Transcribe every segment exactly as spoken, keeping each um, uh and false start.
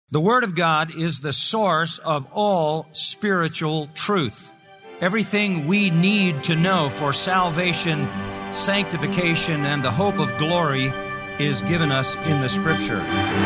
The Word of God is the source of all spiritual truth. Everything we need to know for salvation, sanctification, and the hope of glory is given us in the Scripture.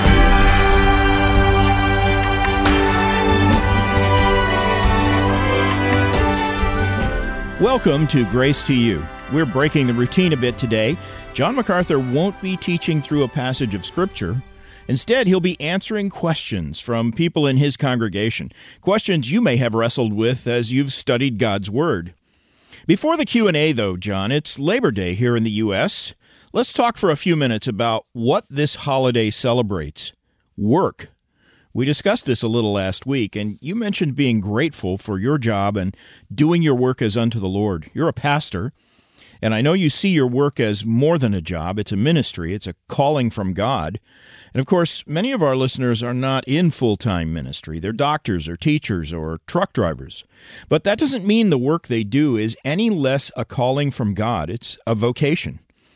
Welcome to Grace to You. We're breaking the routine a bit today. John MacArthur won't be teaching through a passage of Scripture. Instead, he'll be answering questions from people in his congregation, questions you may have wrestled with as you've studied God's Word. Before the Q and A, though, John, it's Labor Day here in the U S Let's talk for a few minutes about what this holiday celebrates. Work. We discussed this a little last week, and you mentioned being grateful for your job and doing your work as unto the Lord. You're a pastor, and I know you see your work as more than a job. It's a ministry. It's a calling from God. And of course, many of our listeners are not in full-time ministry. They're doctors or teachers or truck drivers. But that doesn't mean the work they do is any less a calling from God. It's a vocation.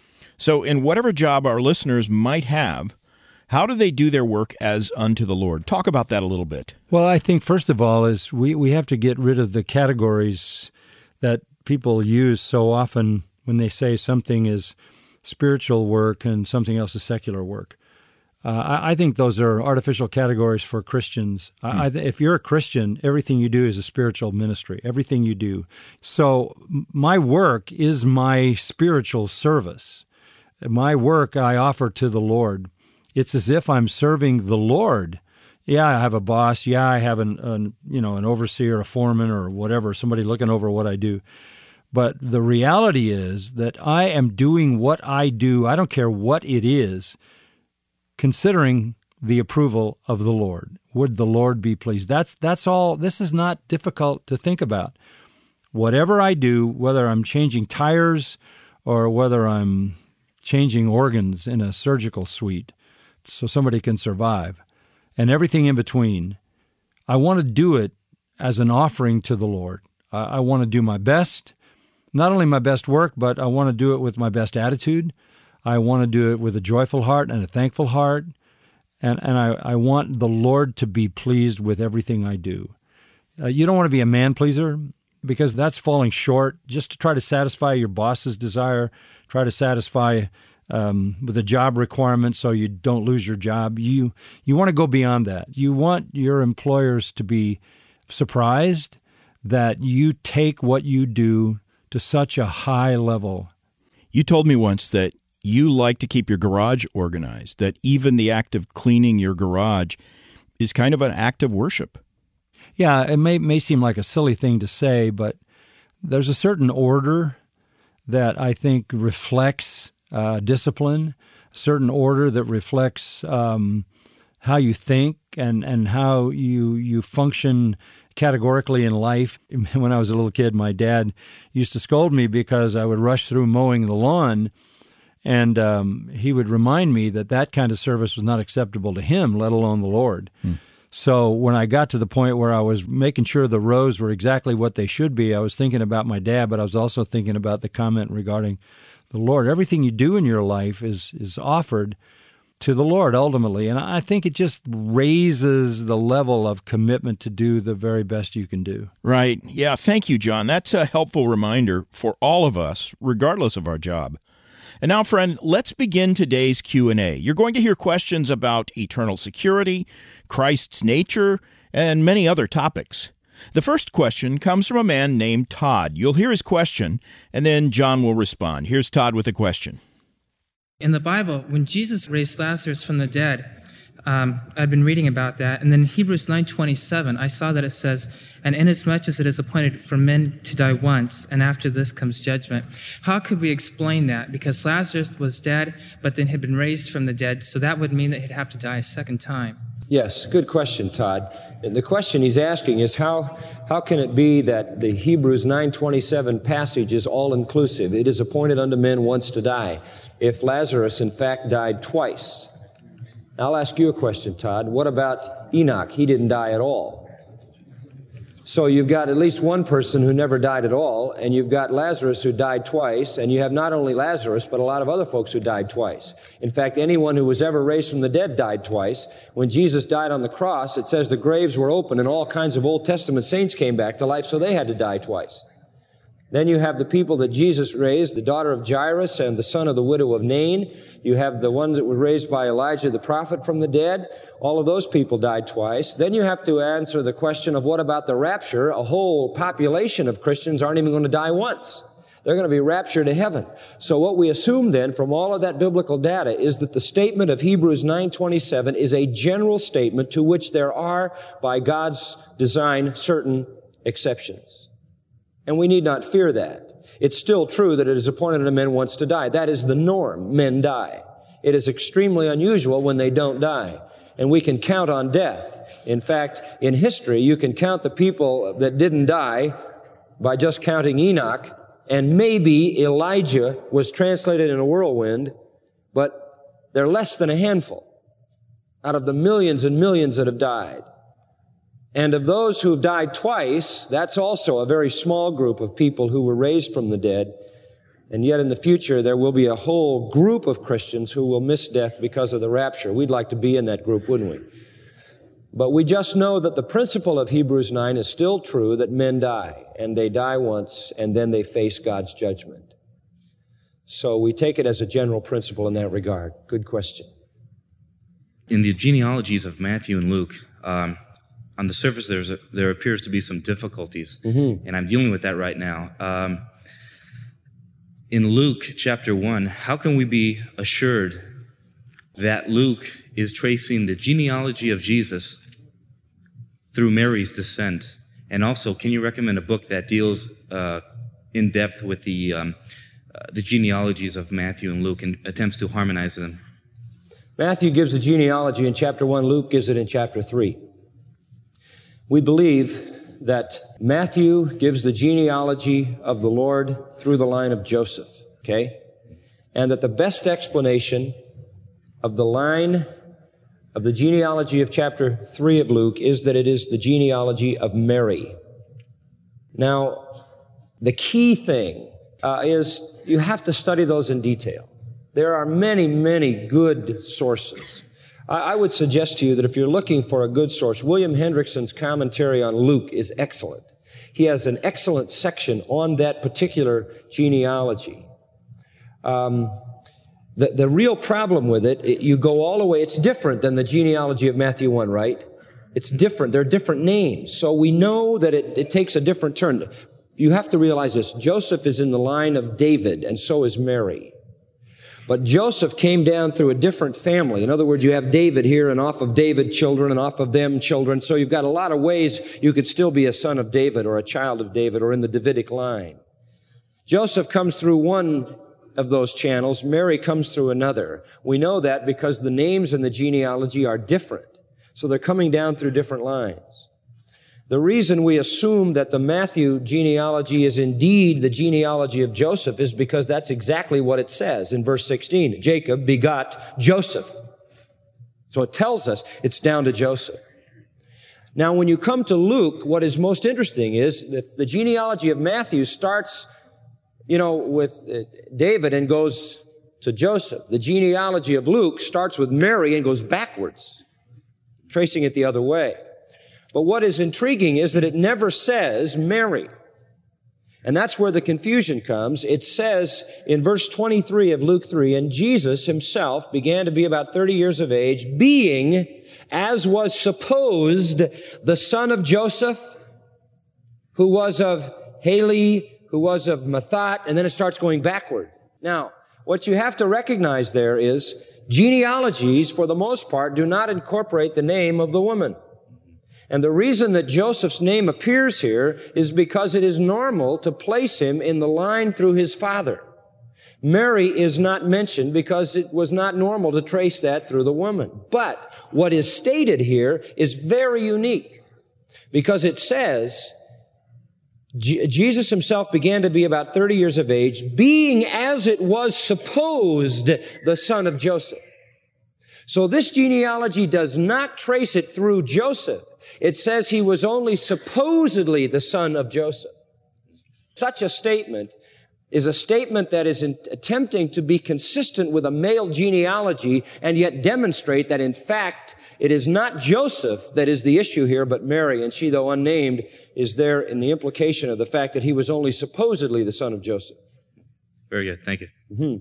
So in whatever job our listeners might have, how do they do their work as unto the Lord? Talk about that a little bit. Well, I think first of all is we, we have to get rid of the categories that people use so often when they say something is spiritual work and something else is secular work. Uh, I, I think those are artificial categories for Christians. Hmm. I, I, if you're a Christian, everything you do is a spiritual ministry, everything you do. So my work is my spiritual service. My work I offer to the Lord. It's as if I'm serving the Lord. Yeah, I have a boss. Yeah, I have an, an you know an overseer, a foreman, or whatever, somebody looking over what I do. But the reality is that I am doing what I do, I don't care what it is, considering the approval of the Lord. Would the Lord be pleased? That's that's all. This is not difficult to think about. Whatever I do, whether I'm changing tires or whether I'm changing organs in a surgical suite so somebody can survive, and everything in between, I want to do it as an offering to the Lord. I, I want to do my best, not only my best work, but I want to do it with my best attitude. I want to do it with a joyful heart and a thankful heart, and, and I, I want the Lord to be pleased with everything I do. Uh, you don't want to be a man-pleaser, because that's falling short. Just to try to satisfy your boss's desire, try to satisfy um, with a job requirement so you don't lose your job. You, you want to go beyond that. You want your employers to be surprised that you take what you do to such a high level. You told me once that you like to keep your garage organized, that even the act of cleaning your garage is kind of an act of worship. Yeah, it may may seem like a silly thing to say, but there's a certain order that I think reflects uh, discipline, a certain order that reflects um, how you think and, and how you you function categorically in life. When I was a little kid, my dad used to scold me because I would rush through mowing the lawn. And um, he would remind me that that kind of service was not acceptable to him, let alone the Lord. Hmm. So when I got to the point where I was making sure the rows were exactly what they should be, I was thinking about my dad, but I was also thinking about the comment regarding the Lord. Everything you do in your life is is offered to the Lord ultimately. And I think it just raises the level of commitment to do the very best you can do. Right. Yeah. Thank you, John. That's a helpful reminder for all of us, regardless of our job. And now, friend, let's begin today's Q and A. You're going to hear questions about eternal security, Christ's nature, and many other topics. The first question comes from a man named Todd. You'll hear his question, and then John will respond. Here's Todd with a question. In the Bible, when Jesus raised Lazarus from the dead, um, I'd been reading about that, and then in Hebrews nine twenty-seven, I saw that it says, "And inasmuch as it is appointed for men to die once, and after this comes judgment." How could we explain that? Because Lazarus was dead, but then had been raised from the dead, so that would mean that he'd have to die a second time. Yes, good question, Todd. And the question he's asking is how how can it be that the Hebrews nine twenty-seven passage is all-inclusive? It is appointed unto men once to die, if Lazarus, in fact, died twice. I'll ask you a question, Todd. What about Enoch? He didn't die at all. So you've got at least one person who never died at all, and you've got Lazarus who died twice, and you have not only Lazarus, but a lot of other folks who died twice. In fact, anyone who was ever raised from the dead died twice. When Jesus died on the cross, it says the graves were open and all kinds of Old Testament saints came back to life, so they had to die twice. Then you have the people that Jesus raised, the daughter of Jairus and the son of the widow of Nain. You have the ones that were raised by Elijah the prophet from the dead. All of those people died twice. Then you have to answer the question of what about the rapture? A whole population of Christians aren't even going to die once. They're going to be raptured to heaven. So what we assume then from all of that biblical data is that the statement of Hebrews nine twenty-seven is a general statement to which there are, by God's design, certain exceptions. And we need not fear that. It's still true that it is appointed unto men once to die. That is the norm. Men die. It is extremely unusual when they don't die. And we can count on death. In fact, in history, you can count the people that didn't die by just counting Enoch, and maybe Elijah was translated in a whirlwind, but they're less than a handful out of the millions and millions that have died. And of those who have died twice, that's also a very small group of people who were raised from the dead. And yet in the future, there will be a whole group of Christians who will miss death because of the rapture. We'd like to be in that group, wouldn't we? But we just know that the principle of Hebrews nine is still true, that men die, and they die once, and then they face God's judgment. So we take it as a general principle in that regard. Good question. In the genealogies of Matthew and Luke, um, on the surface, there's a, there appears to be some difficulties, mm-hmm. and I'm dealing with that right now. Um, in Luke chapter one, how can we be assured that Luke is tracing the genealogy of Jesus through Mary's descent? And also, can you recommend a book that deals uh, in depth with the um, uh, the genealogies of Matthew and Luke and attempts to harmonize them? Matthew gives the genealogy in chapter one. Luke gives it in chapter three. We believe that Matthew gives the genealogy of the Lord through the line of Joseph, okay? And that the best explanation of the line of the genealogy of chapter three of Luke is that it is the genealogy of Mary. Now, the key thing uh, is you have to study those in detail. There are many, many good sources. I would suggest to you that if you're looking for a good source, William Hendrickson's commentary on Luke is excellent. He has an excellent section on that particular genealogy. Um, the, the real problem with it, it, you go all the way, it's different than the genealogy of Matthew one, right? It's different. They're different names. So we know that it, it takes a different turn. You have to realize this. Joseph is in the line of David, and so is Mary. But Joseph came down through a different family. In other words, you have David here, and off of David children, and off of them children. So you've got a lot of ways you could still be a son of David or a child of David or in the Davidic line. Joseph comes through one of those channels. Mary comes through another. We know that because the names in the genealogy are different. So they're coming down through different lines. The reason we assume that the Matthew genealogy is indeed the genealogy of Joseph is because that's exactly what it says in verse sixteen. Jacob begot Joseph. So it tells us it's down to Joseph. Now, when you come to Luke, what is most interesting is that the genealogy of Matthew starts, you know, with David and goes to Joseph. The genealogy of Luke starts with Mary and goes backwards, tracing it the other way. But what is intriguing is that it never says Mary. And that's where the confusion comes. It says in verse twenty-three of Luke three, and Jesus himself began to be about thirty years of age, being, as was supposed, the son of Joseph, who was of Heli, who was of Mathat, and then it starts going backward. Now, what you have to recognize there is genealogies, for the most part, do not incorporate the name of the woman. And the reason that Joseph's name appears here is because it is normal to place him in the line through his father. Mary is not mentioned because it was not normal to trace that through the woman. But what is stated here is very unique because it says, Jesus himself began to be about thirty years of age, being as it was supposed the son of Joseph. So this genealogy does not trace it through Joseph. It says he was only supposedly the son of Joseph. Such a statement is a statement that is in, attempting to be consistent with a male genealogy and yet demonstrate that in fact it is not Joseph that is the issue here, but Mary, and she, though unnamed, is there in the implication of the fact that he was only supposedly the son of Joseph. Very good. Thank you. Mm-hmm.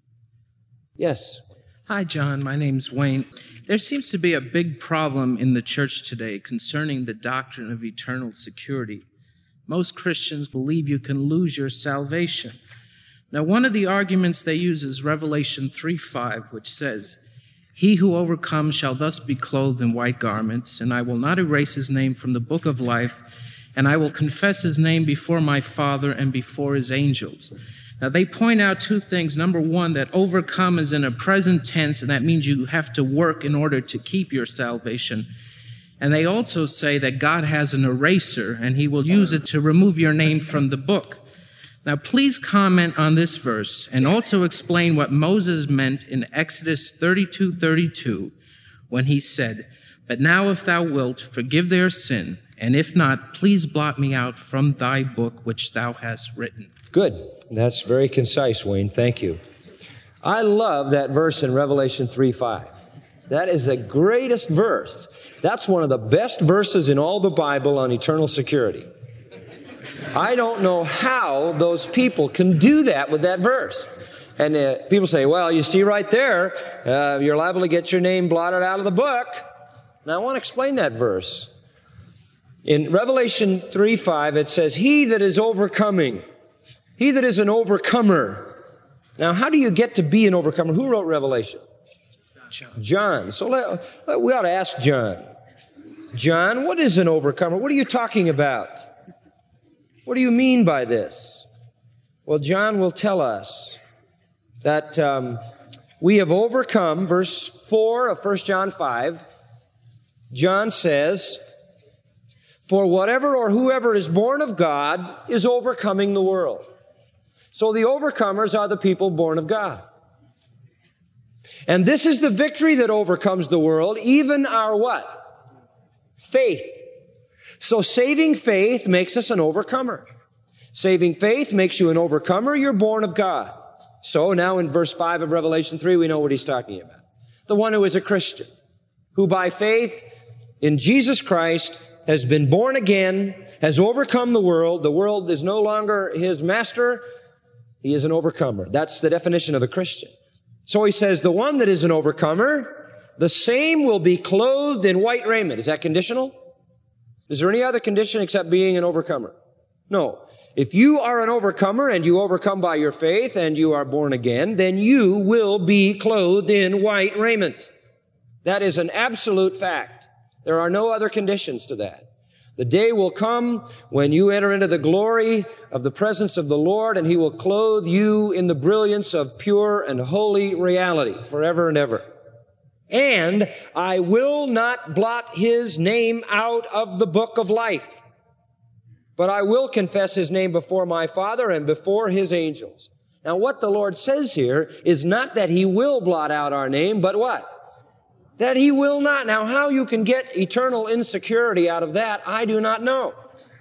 Yes. Hi, John. My name's Wayne. There seems to be a big problem in the church today concerning the doctrine of eternal security. Most Christians believe you can lose your salvation. Now, one of the arguments they use is Revelation three five, which says, "He who overcomes shall thus be clothed in white garments, and I will not erase his name from the book of life, and I will confess his name before my Father and before his angels." Now, they point out two things. Number one, that overcome is in a present tense, and that means you have to work in order to keep your salvation. And they also say that God has an eraser, and he will use it to remove your name from the book. Now, please comment on this verse and also explain what Moses meant in Exodus thirty-two thirty-two when he said, "But now if thou wilt, forgive their sin, and if not, please blot me out from thy book which thou hast written." Good. That's very concise, Wayne. Thank you. I love that verse in Revelation three five. That is the greatest verse. That's one of the best verses in all the Bible on eternal security. I don't know how those people can do that with that verse. And uh, people say, well, you see right there, uh, you're liable to get your name blotted out of the book. Now, I want to explain that verse. In Revelation three five, it says, "He that is overcoming," he that is an overcomer. Now, how do you get to be an overcomer? Who wrote Revelation? John. John. So let, let, we ought to ask John. John, what is an overcomer? What are you talking about? What do you mean by this? Well, John will tell us that um, we have overcome, verse four of First John five. John says, "For whatever or whoever is born of God is overcoming the world." So the overcomers are the people born of God. And this is the victory that overcomes the world, even our what? Faith. So saving faith makes us an overcomer. Saving faith makes you an overcomer. You're born of God. So now in verse five of Revelation three, we know what he's talking about. The one who is a Christian, who by faith in Jesus Christ has been born again, has overcome the world. The world is no longer his master. He is an overcomer. That's the definition of a Christian. So he says, the one that is an overcomer, the same will be clothed in white raiment. Is that conditional? Is there any other condition except being an overcomer? No. If you are an overcomer and you overcome by your faith and you are born again, then you will be clothed in white raiment. That is an absolute fact. There are no other conditions to that. The day will come when you enter into the glory of the presence of the Lord, and he will clothe you in the brilliance of pure and holy reality forever and ever. And I will not blot his name out of the book of life, but I will confess his name before my Father and before his angels. Now, what the Lord says here is not that he will blot out our name, but what? That he will not. Now, how you can get eternal insecurity out of that, I do not know.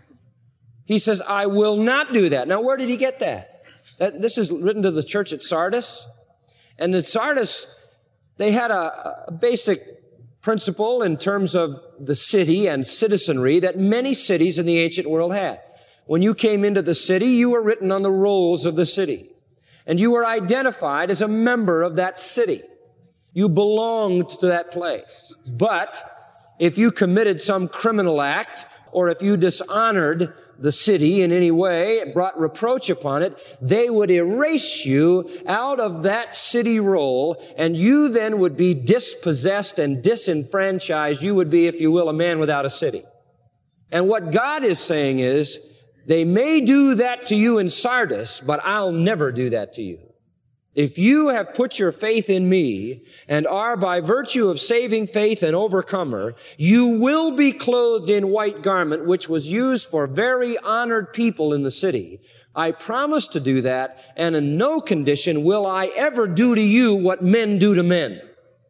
He says, I will not do that. Now, where did he get that? that this is written to the church at Sardis. And at Sardis, they had a, a basic principle in terms of the city and citizenry that many cities in the ancient world had. When you came into the city, you were written on the rolls of the city. And you were identified as a member of that city. You belonged to that place. But if you committed some criminal act, or if you dishonored the city in any way, brought reproach upon it, they would erase you out of that city roll, and you then would be dispossessed and disenfranchised. You would be, if you will, a man without a city. And what God is saying is, they may do that to you in Sardis, but I'll never do that to you. If you have put your faith in me and are by virtue of saving faith an overcomer, you will be clothed in white garment, which was used for very honored people in the city. I promise to do that, and in no condition will I ever do to you what men do to men.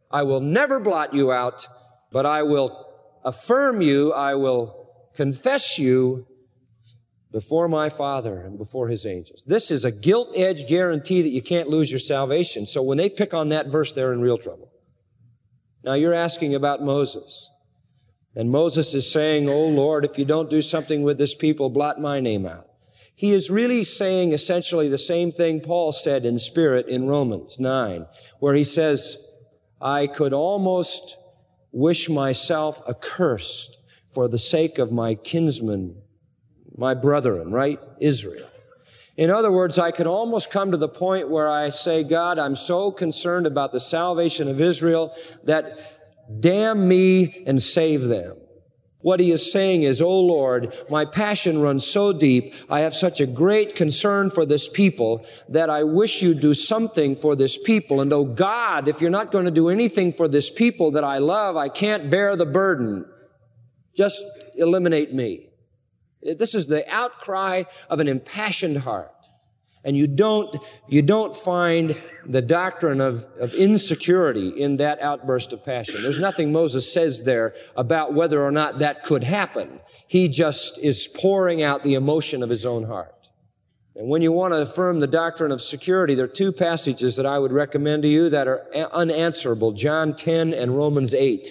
I will never blot you out, but I will affirm you, I will confess you before my Father and before His angels. This is a gilt-edged guarantee that you can't lose your salvation. So when they pick on that verse, they're in real trouble. Now you're asking about Moses. And Moses is saying, oh Lord, if you don't do something with this people, blot my name out. He is really saying essentially the same thing Paul said in spirit in Romans nine, where he says, I could almost wish myself accursed for the sake of my kinsmen, my brethren, right? Israel. In other words, I could almost come to the point where I say, God, I'm so concerned about the salvation of Israel that damn me and save them. What he is saying is, oh Lord, my passion runs so deep, I have such a great concern for this people that I wish you'd do something for this people. And oh God, if you're not going to do anything for this people that I love, I can't bear the burden. Just eliminate me. This is the outcry of an impassioned heart. And you don't, you don't find the doctrine of, of insecurity in that outburst of passion. There's nothing Moses says there about whether or not that could happen. He just is pouring out the emotion of his own heart. And when you want to affirm the doctrine of security, there are two passages that I would recommend to you that are unanswerable, John ten and Romans eight.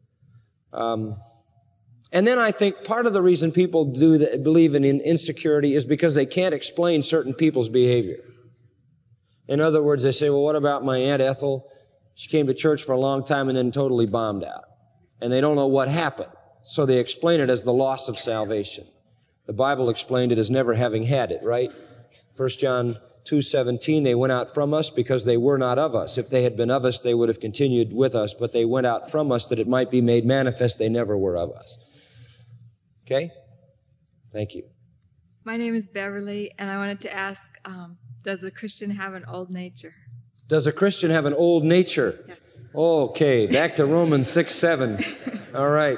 Um, And then I think part of the reason people do that, believe in insecurity is because they can't explain certain people's behavior. In other words, they say, well, what about my Aunt Ethel? She came to church for a long time and then totally bombed out. And they don't know what happened. So they explain it as the loss of salvation. The Bible explained it as never having had it, right? First John two seventeen, they went out from us because they were not of us. If they had been of us, they would have continued with us, but they went out from us that it might be made manifest they never were of us. Okay? Thank you. My name is Beverly, and I wanted to ask, um, does a Christian have an old nature? Does a Christian have an old nature? Yes. Okay, back to Romans six seven. All right.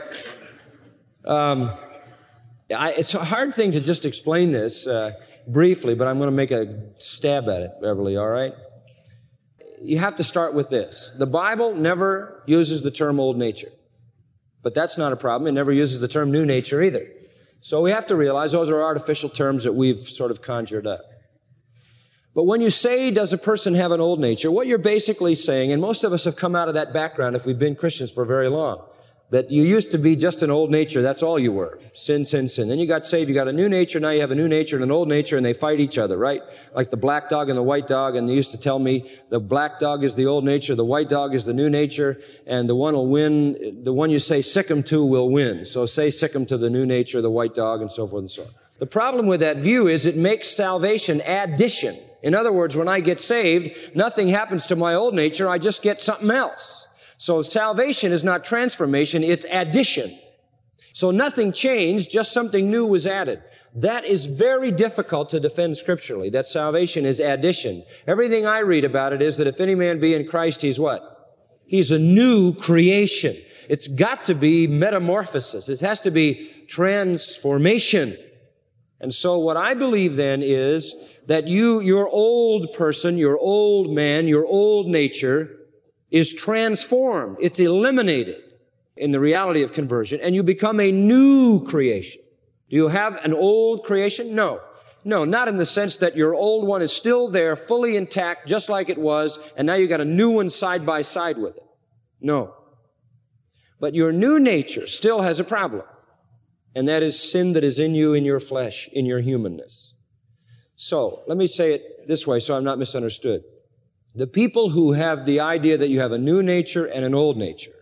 Um, I, it's a hard thing to just explain this uh, briefly, but I'm going to make a stab at it, Beverly, all right? You have to start with this. The Bible never uses the term old nature. But that's not a problem. It never uses the term new nature either. So we have to realize those are artificial terms that we've sort of conjured up. But when you say, does a person have an old nature, what you're basically saying, and most of us have come out of that background if we've been Christians for very long, that you used to be just an old nature, that's all you were. Sin, sin, sin. Then you got saved, you got a new nature, now you have a new nature and an old nature, and they fight each other, right? Like the black dog and the white dog, and they used to tell me the black dog is the old nature, the white dog is the new nature, and the one will win, the one you say sick 'em to will win. So say sick 'em to the new nature, the white dog, and so forth and so on. The problem with that view is it makes salvation addition. In other words, when I get saved, nothing happens to my old nature, I just get something else. So salvation is not transformation, it's addition. So nothing changed, just something new was added. That is very difficult to defend scripturally, that salvation is addition. Everything I read about it is that if any man be in Christ, he's what? He's a new creation. It's got to be metamorphosis. It has to be transformation. And so what I believe then is that you, your old person, your old man, your old nature is transformed. It's eliminated in the reality of conversion, and you become a new creation. Do you have an old creation? No. No, not in the sense that your old one is still there, fully intact, just like it was, and now you got a new one side by side with it. No. But your new nature still has a problem, and that is sin that is in you, in your flesh, in your humanness. So, let me say it this way so I'm not misunderstood. The people who have the idea that you have a new nature and an old nature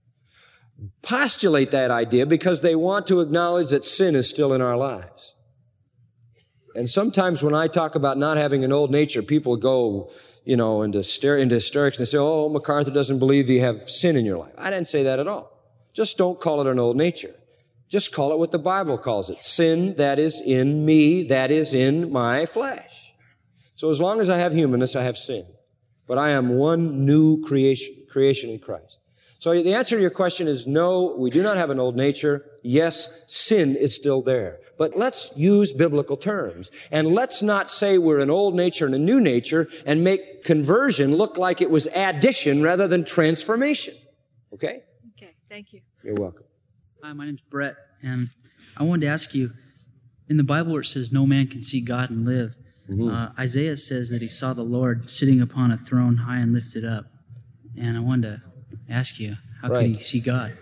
postulate that idea because they want to acknowledge that sin is still in our lives. And sometimes when I talk about not having an old nature, people go, you know, into, hyster- into hysterics and they say, oh, MacArthur doesn't believe you have sin in your life. I didn't say that at all. Just don't call it an old nature. Just call it what the Bible calls it. Sin that is in me, that is in my flesh. So as long as I have humanness, I have sin. But I am one new creation, creation in Christ. So the answer to your question is no, we do not have an old nature. yes, sin is still there. But let's use biblical terms. And let's not say we're an old nature and a new nature and make conversion look like it was addition rather than transformation. Okay? Okay, thank you. You're welcome. Hi, my name's Brett, and I wanted to ask you, in the Bible where it says no man can see God and live, mm-hmm. uh, Isaiah says that he saw the Lord sitting upon a throne high and lifted up. And I wanted to ask you, how right. can he see God?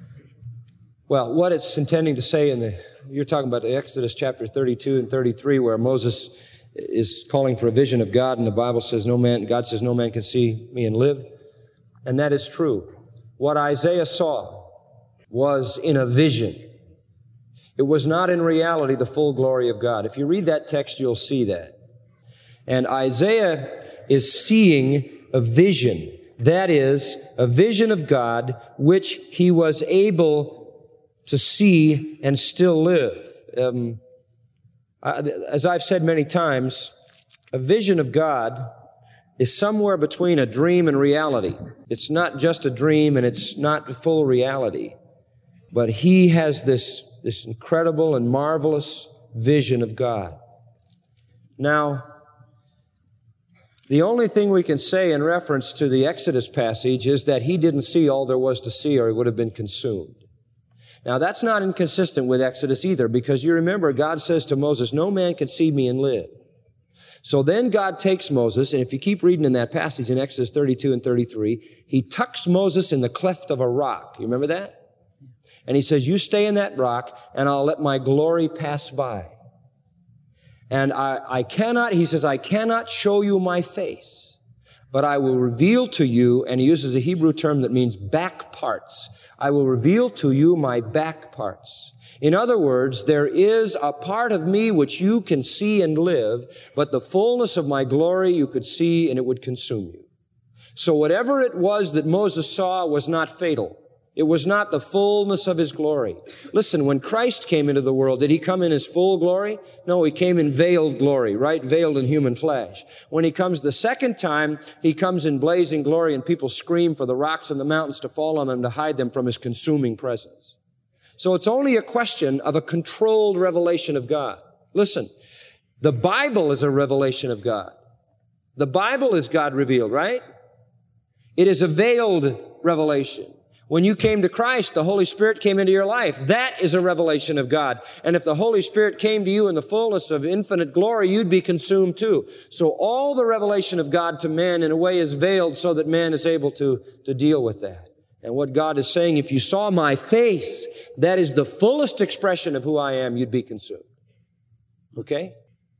Well, what it's intending to say in the, you're talking about Exodus chapter thirty-two and thirty-three, where Moses is calling for a vision of God, and the Bible says no man, God says no man can see me and live. And that is true. What Isaiah saw was in a vision. It was not in reality the full glory of God. If you read that text, you'll see that. And Isaiah is seeing a vision. That is, a vision of God which he was able to see and still live. Um, as I've said many times, a vision of God is somewhere between a dream and reality. It's not just a dream and it's not full reality. But he has this, this incredible and marvelous vision of God. Now, the only thing we can say in reference to the Exodus passage is that he didn't see all there was to see or he would have been consumed. Now, that's not inconsistent with Exodus either, because you remember God says to Moses, no man can see me and live. So then God takes Moses, and if you keep reading in that passage in Exodus thirty-two and thirty-three, he tucks Moses in the cleft of a rock. You remember that? And he says, you stay in that rock, and I'll let my glory pass by. And I, I cannot, he says, I cannot show you my face, but I will reveal to you, and he uses a Hebrew term that means back parts. I will reveal to you my back parts. In other words, there is a part of me which you can see and live, but the fullness of my glory you could see and it would consume you. So whatever it was that Moses saw was not fatal. It was not the fullness of his glory. Listen, when Christ came into the world, did he come in his full glory? No, he came in veiled glory, right? Veiled in human flesh. When he comes the second time, he comes in blazing glory and people scream for the rocks and the mountains to fall on them to hide them from his consuming presence. So it's only a question of a controlled revelation of God. Listen, the Bible is a revelation of God. The Bible is God revealed, right? It is a veiled revelation. When you came to Christ, the Holy Spirit came into your life. That is a revelation of God. And if the Holy Spirit came to you in the fullness of infinite glory, you'd be consumed too. So all the revelation of God to man in a way is veiled so that man is able to, to deal with that. And what God is saying, if you saw my face, that is the fullest expression of who I am, you'd be consumed. Okay?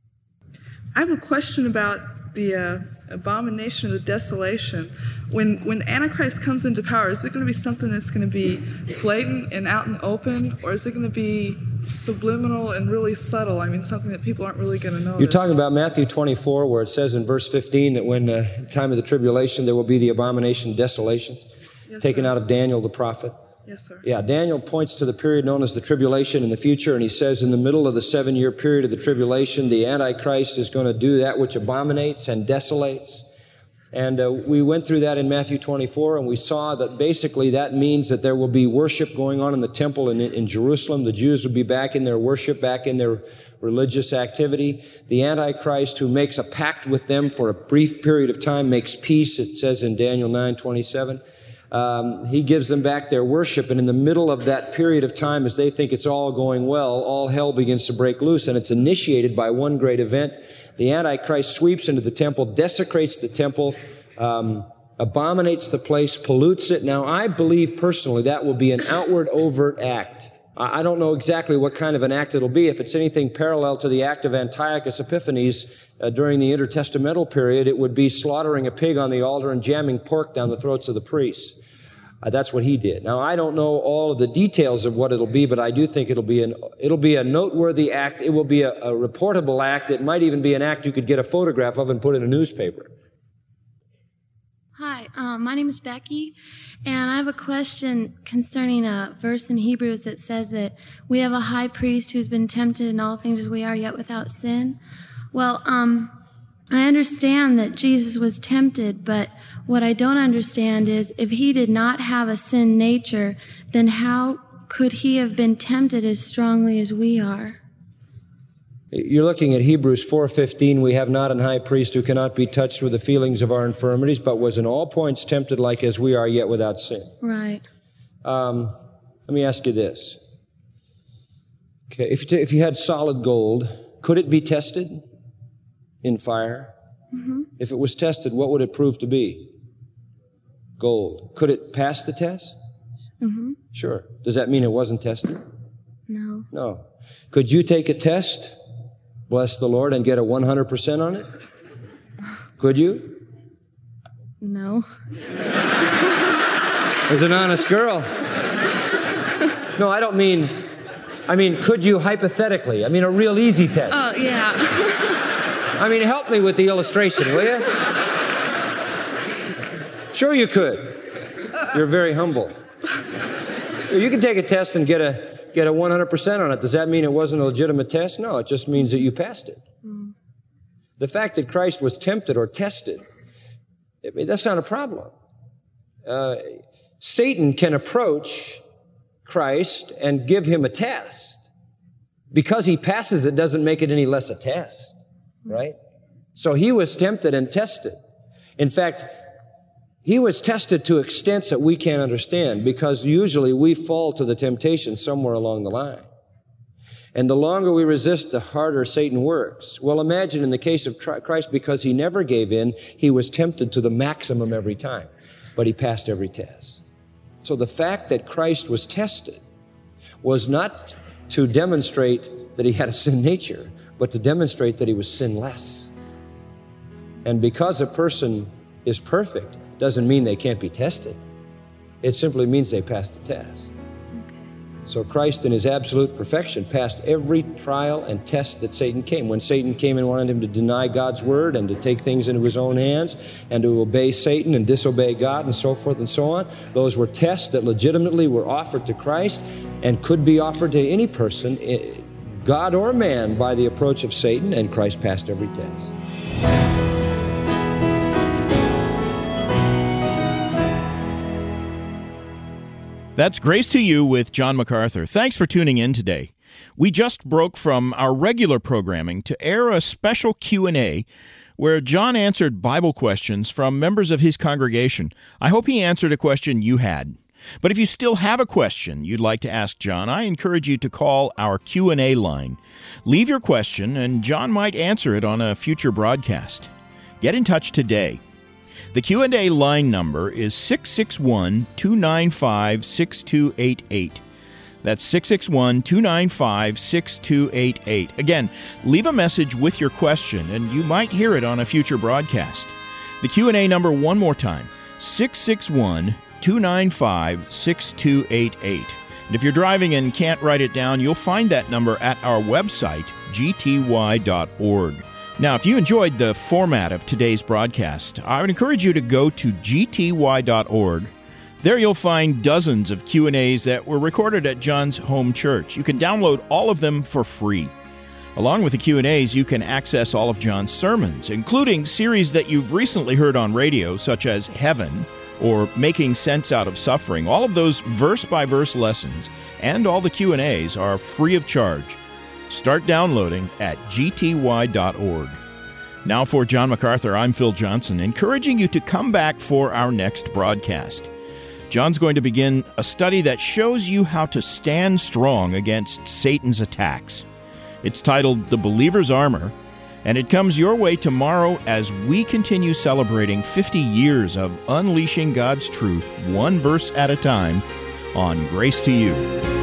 I have a question about the uh, abomination of the desolation. When when Antichrist comes into power, is it going to be something that's going to be blatant and out in the open, or is it going to be subliminal and really subtle? I mean, something that people aren't really going to notice. You're talking about Matthew twenty-four, where it says in verse fifteen that when the uh, time of the tribulation, there will be the abomination of desolation, yes, taken sir. out of Daniel the prophet. Yes, sir. Yeah, Daniel points to the period known as the tribulation in the future, and he says in the middle of the seven-year period of the tribulation, the Antichrist is going to do that which abominates and desolates. And uh, we went through that in Matthew twenty-four, and we saw that basically that means that there will be worship going on in the temple in, in Jerusalem. The Jews will be back in their worship, back in their religious activity. The Antichrist, who makes a pact with them for a brief period of time, makes peace, it says in Daniel nine twenty-seven. Um, he gives them back their worship, and in the middle of that period of time, as they think it's all going well, all hell begins to break loose, and it's initiated by one great event. The Antichrist sweeps into the temple, desecrates the temple, um, abominates the place, pollutes it. Now, I believe personally that will be an outward, overt act. I don't know exactly what kind of an act it'll be. If it's anything parallel to the act of Antiochus Epiphanes uh, during the intertestamental period, it would be slaughtering a pig on the altar and jamming pork down the throats of the priests. Uh, that's what he did. Now, I don't know all of the details of what it'll be, but I do think it'll be an it'll be a noteworthy act. It will be a, a reportable act. It might even be an act you could get a photograph of and put in a newspaper. Hi, um, my name is Becky, and I have a question concerning a verse in Hebrews that says that we have a high priest who's been tempted in all things as we are, yet without sin. Well, um, I understand that Jesus was tempted, but what I don't understand is if he did not have a sin nature, then how could he have been tempted as strongly as we are? You're looking at Hebrews four fifteen. We have not an high priest who cannot be touched with the feelings of our infirmities, but was in all points tempted like as we are, yet without sin. Right. Um, let me ask you this. Okay, if you, t- if you had solid gold, could it be tested in fire? Mm-hmm. If it was tested, what would it prove to be? Gold. Could it pass the test? Mm-hmm. Sure. Does that mean it wasn't tested? No. No. Could you take a test, bless the Lord, and get a one hundred percent on it? Could you? No. As an honest girl. No, I don't mean, I mean, could you hypothetically? I mean, a real easy test. Oh, yeah. I mean, help me with the illustration, will you? Sure you could. You're very humble. You can take a test and get a get a one hundred percent on it. Does that mean it wasn't a legitimate test? No, it just means that you passed it. Mm. The fact that Christ was tempted or tested, I mean, that's not a problem. Uh, Satan can approach Christ and give him a test. Because he passes it doesn't make it any less a test, right? So he was tempted and tested. In fact, he was tested to extents that we can't understand, because usually we fall to the temptation somewhere along the line. And the longer we resist, the harder Satan works. Well, imagine in the case of Christ, because he never gave in, he was tempted to the maximum every time, but he passed every test. So the fact that Christ was tested was not to demonstrate that he had a sin nature, but to demonstrate that he was sinless. And because a person is perfect, doesn't mean they can't be tested. It simply means they passed the test. Okay. So Christ in his absolute perfection passed every trial and test that Satan came. When Satan came and wanted him to deny God's word and to take things into his own hands and to obey Satan and disobey God and so forth and so on, those were tests that legitimately were offered to Christ and could be offered to any person, God or man, by the approach of Satan, and Christ passed every test. That's Grace to You with John MacArthur. Thanks for tuning in today. We just broke from our regular programming to air a special Q and A where John answered Bible questions from members of his congregation. I hope he answered a question you had. But if you still have a question you'd like to ask John, I encourage you to call our Q and A line. Leave your question, and John might answer it on a future broadcast. Get in touch today. The Q and A line number is six six one, two nine five, six two eight eight. That's six six one, two nine five, six two eight eight. Again, leave a message with your question, and you might hear it on a future broadcast. The Q and A number one more time, six six one, two nine five, six two eight eight. And if you're driving and can't write it down, you'll find that number at our website, g t y dot org. Now, if you enjoyed the format of today's broadcast, I would encourage you to go to g t y dot org. There you'll find dozens of Q and A's that were recorded at John's home church. You can download all of them for free. Along with the Q and A's, you can access all of John's sermons, including series that you've recently heard on radio, such as Heaven or Making Sense Out of Suffering. All of those verse-by-verse lessons and all the Q and A's are free of charge. Start downloading at g t y dot org. Now for John MacArthur, I'm Phil Johnson, encouraging you to come back for our next broadcast. John's going to begin a study that shows you how to stand strong against Satan's attacks. It's titled The Believer's Armor, and it comes your way tomorrow as we continue celebrating fifty years of unleashing God's truth, one verse at a time, on Grace to You.